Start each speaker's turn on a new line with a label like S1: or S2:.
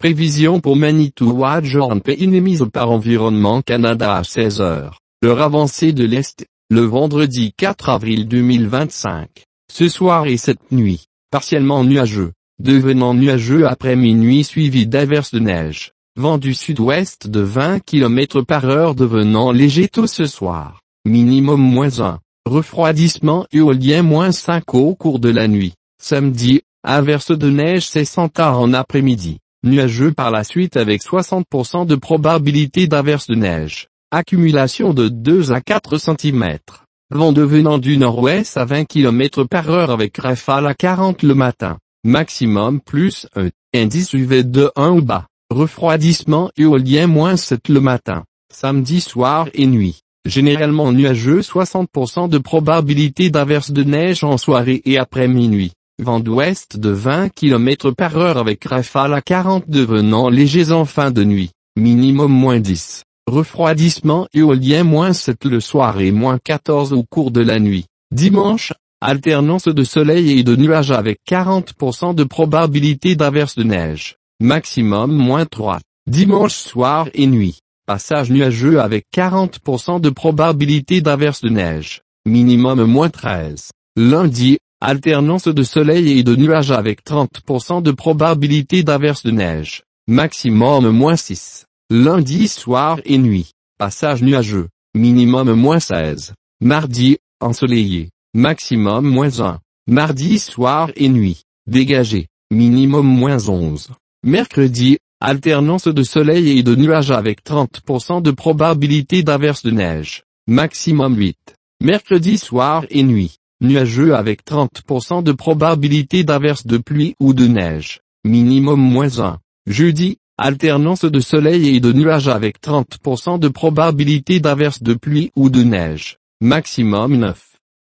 S1: Prévision pour Manitowoc Joint émise par Environnement Canada à 16 heures. L'heure avancée de l'Est, le vendredi 4 avril 2025. Ce soir et cette nuit, partiellement nuageux, devenant nuageux après minuit suivi d'averses de neige. Vent du sud-ouest de 20 km/h devenant léger tôt ce soir. Minimum -1. Refroidissement éolien -5 au cours de la nuit. Samedi, averses de neige cessant tard en après-midi. Nuageux par la suite avec 60% de probabilité d'averses de neige. Accumulation de 2 à 4 cm. Vent devenant du nord-ouest à 20 km/h avec rafale à 40 le matin. Maximum +1. Indice UV de 1 ou bas. Refroidissement éolien -7 le matin. Samedi soir et nuit. Généralement nuageux 60% de probabilité d'averses de neige en soirée et après minuit. Vent d'ouest de 20 km/h avec rafale à 40 devenant légers en fin de nuit. Minimum -10. Refroidissement éolien -7 le soir et -14 au cours de la nuit. Dimanche, alternance de soleil et de nuages avec 40% de probabilité d'averses de neige. Maximum -3. Dimanche soir et nuit. Passage nuageux avec 40% de probabilité d'averses de neige. Minimum -13. Lundi, alternance de soleil et de nuages avec 30% de probabilité d'averses de neige. Maximum -6. Lundi soir et nuit. Passage nuageux. Minimum -16. Mardi, ensoleillé. Maximum -1. Mardi soir et nuit. Dégagé. Minimum -11. Mercredi, alternance de soleil et de nuages avec 30% de probabilité d'averses de neige. Maximum 8. Mercredi soir et nuit. Nuageux avec 30% de probabilité d'averses de pluie ou de neige. Minimum -1. Jeudi, alternance de soleil et de nuages avec 30% de probabilité d'averses de pluie ou de neige. Maximum 9.